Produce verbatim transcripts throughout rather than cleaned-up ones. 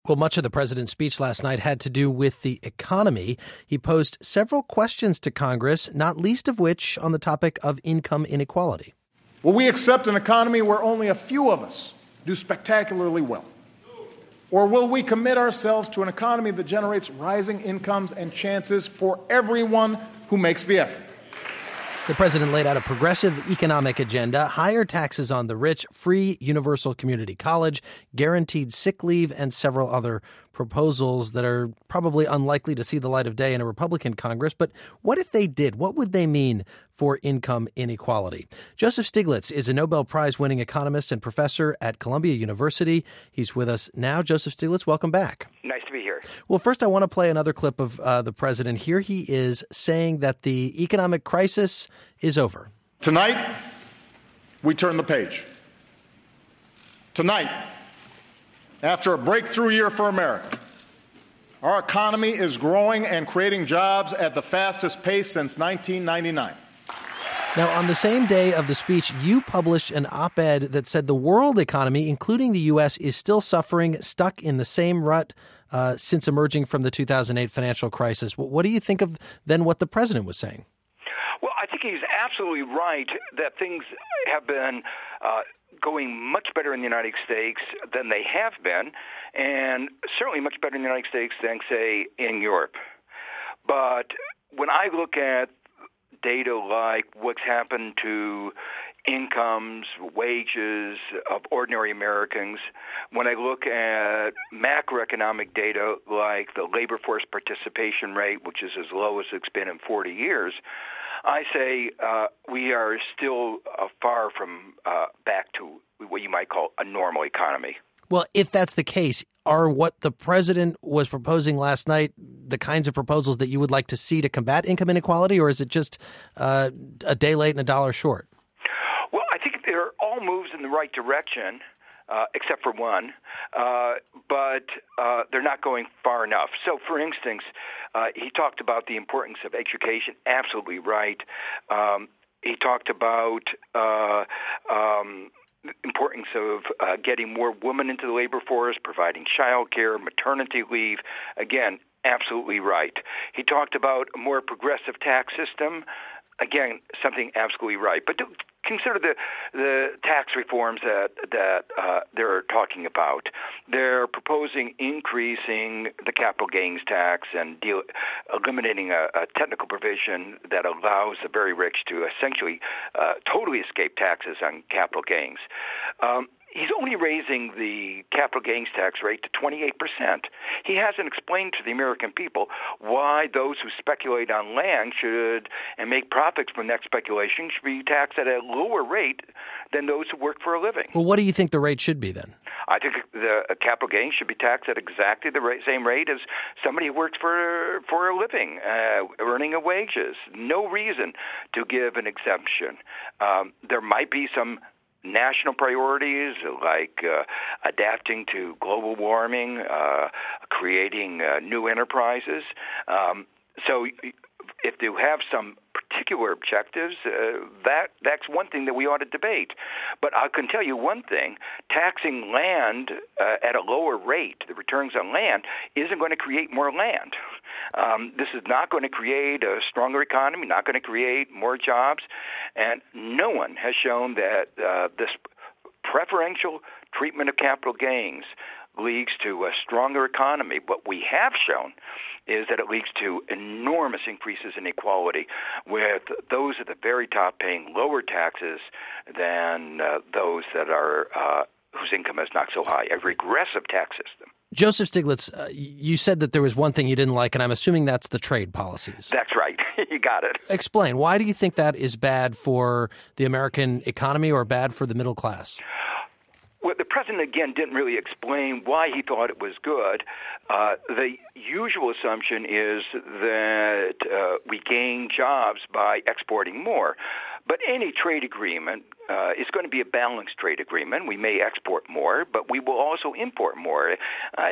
Well, much of the president's speech last night had to do with the economy. He posed several questions to Congress, not least of which on the topic of income inequality. Will we accept an economy where only a few of us do spectacularly well? Or will we commit ourselves to an economy that generates rising incomes and chances for everyone who makes the effort? The president laid out a progressive economic agenda, higher taxes on the rich, free universal community college, guaranteed sick leave, and several other proposals that are probably unlikely to see the light of day in a Republican Congress. But what if they did? What would they mean for income inequality? Joseph Stiglitz is a Nobel Prize-winning economist and professor at Columbia University. He's with us now. Joseph Stiglitz, welcome back. Nice to be here. Well, first, I want to play another clip of uh, the president. Here he is saying that the economic crisis is over. Tonight, we turn the page. Tonight, after a breakthrough year for America, our economy is growing and creating jobs at the fastest pace since nineteen ninety-nine. Now, on the same day of the speech, you published an op-ed that said the world economy, including the U S, is still suffering, stuck in the same rut uh, since emerging from the two thousand eight financial crisis. What do you think of then what the president was saying? Well, I think he's absolutely right that things have been uh, going much better in the United States than they have been, and certainly much better in the United States than, say, in Europe. But when I look at data like what's happened to incomes, wages of ordinary Americans, when I look at macroeconomic data like the labor force participation rate, which is as low as it's been in forty years, I say uh, we are still uh, far from uh, back to what you might call a normal economy. Well, if that's the case, are what the president was proposing last night the kinds of proposals that you would like to see to combat income inequality, or is it just uh, a day late and a dollar short? Well, I think they're all moves in the right direction, uh, except for one, uh, but uh, they're not going far enough. So, for instance, uh, he talked about the importance of education, absolutely right. Um, he talked about uh, um, the importance of uh, getting more women into the labor force, providing child care, maternity leave, again, absolutely right. He talked about a more progressive tax system, again, something absolutely right. But to consider the the tax reforms that that uh, they're talking about. They're proposing increasing the capital gains tax and deal, eliminating a, a technical provision that allows the very rich to essentially uh, totally escape taxes on capital gains. Um, He's only raising the capital gains tax rate to twenty-eight percent. He hasn't explained to the American people why those who speculate on land should and make profits from that speculation should be taxed at a lower rate than those who work for a living. Well, what do you think the rate should be then? I think the capital gains should be taxed at exactly the rate, same rate as somebody who works for for a living, uh, earning a wages. No reason to give an exemption. Um, there might be some national priorities like uh, adapting to global warming, uh, creating uh, new enterprises. Um, so if you have some particular objectives, uh, that that's one thing that we ought to debate. But I can tell you one thing, taxing land uh, at a lower rate, the returns on land, isn't going to create more land. Um, this is not going to create a stronger economy, not going to create more jobs, and no one has shown that uh, this preferential treatment of capital gains leads to a stronger economy. What we have shown is that it leads to enormous increases in inequality, with those at the very top paying lower taxes than uh, those that are uh, whose income is not so high. A regressive tax system. Joseph Stiglitz, uh, you said that there was one thing you didn't like, and I'm assuming that's the trade policies. That's right. You got it. Explain. Why do you think that is bad for the American economy or bad for the middle class? Well, the president, again, didn't really explain why he thought it was good. Uh, the usual assumption is that uh, we gain jobs by exporting more. But any trade agreement uh, is going to be a balanced trade agreement. We may export more, but we will also import more. Uh,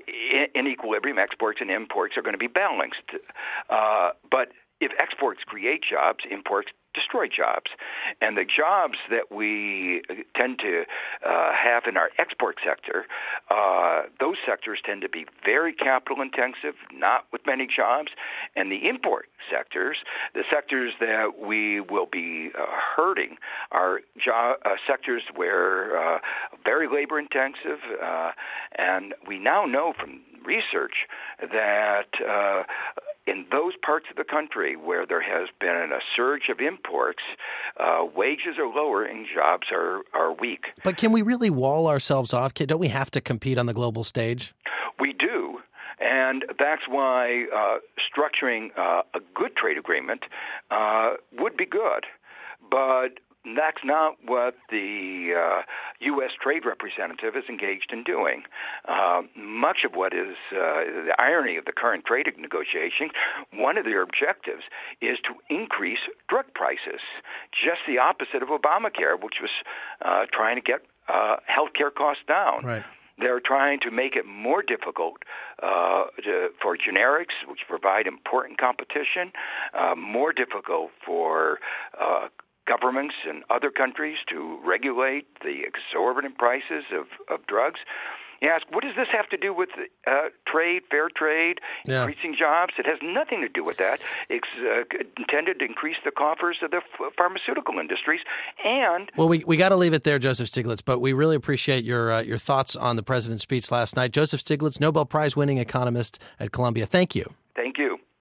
in equilibrium, exports and imports are going to be balanced. Uh, but if exports create jobs, imports destroy jobs. And the jobs that we tend to uh, have in our export sector, uh, those sectors tend to be very capital intensive, not with many jobs. And the import sectors, the sectors that we will be uh, hurting, are job, uh, sectors where uh, very labor intensive. Uh, and we now know from research that uh, in those parts of the country where there has been a surge of imports, uh, wages are lower and jobs are, are weak. But can we really wall ourselves off? Don't we have to compete on the global stage? We do. And that's why uh, structuring uh, a good trade agreement uh, would be good. But that's not what the uh, U S trade representative is engaged in doing. Uh, much of what is uh, the irony of the current trade negotiation, one of their objectives is to increase drug prices, just the opposite of Obamacare, which was uh, trying to get uh, health care costs down. Right. They're trying to make it more difficult uh, to, for generics, which provide important competition, uh, more difficult for uh, governments in other countries to regulate the exorbitant prices of, of drugs. You ask, what does this have to do with uh, trade, fair trade, yeah. increasing jobs? It has nothing to do with that. It's uh, intended to increase the coffers of the f- pharmaceutical industries. And well, we we got to leave it there, Joseph Stiglitz. But we really appreciate your uh, your thoughts on the president's speech last night. Joseph Stiglitz, Nobel Prize winning economist at Columbia. Thank you. Thank you.